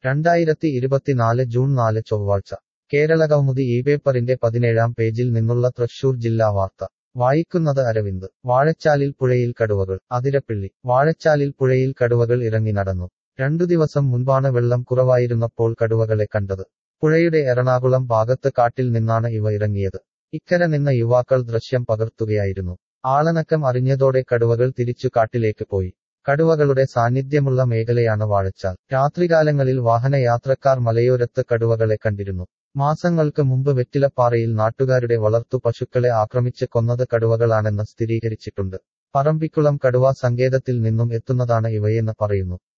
2024 June 4 ചൊവ്വാഴ്ച കേരളകൗമുദി ഈ പേപ്പറിന്റെ 17-ാം പേജിൽ നിന്നുള്ള തൃശൂർ ജില്ലാ വാർത്ത വായിക്കുന്നത് അരവിന്ദ്. വാഴച്ചാലിൽ പുഴയിൽ കടുവകൾ. അതിരപ്പിള്ളി. വാഴച്ചാലിൽ പുഴയിൽ കടുവകൾ ഇറങ്ങി നടന്നു. 2 ദിവസം മുൻപാണ് വെള്ളം കുറവായിരുന്നപ്പോൾ കടുവകളെ കണ്ടത്. പുഴയുടെ എറണാകുളം ഭാഗത്ത് കാട്ടിൽ നിന്നാണ് ഇവ ഇറങ്ങിയത്. ഇക്കരെ നിന്ന യുവാക്കൾ ദൃശ്യം പകർത്തുകയായിരുന്നു. ആളനക്കം അറിഞ്ഞതോടെ കടുവകൾ തിരിച്ചു കാട്ടിലേക്ക് പോയി. കടുവകളുടെ സാന്നിധ്യമുള്ള മേഖലയാണ് വാഴച്ചാൽ. രാത്രികാലങ്ങളിൽ വാഹനയാത്രക്കാർ മലയോരത്ത് കടുവകളെ കണ്ടിരുന്നു. മാസങ്ങൾക്ക് മുമ്പ് വെറ്റിലപ്പാറയിൽ നാട്ടുകാരുടെ വളർത്തു പശുക്കളെ ആക്രമിച്ച് കൊന്നത് കടുവകളാണെന്ന് സ്ഥിരീകരിച്ചിട്ടുണ്ട്. പറമ്പിക്കുളം കടുവാ സങ്കേതത്തിൽ നിന്നും എത്തുന്നതാണ് ഇവയെന്ന് പറയുന്നു.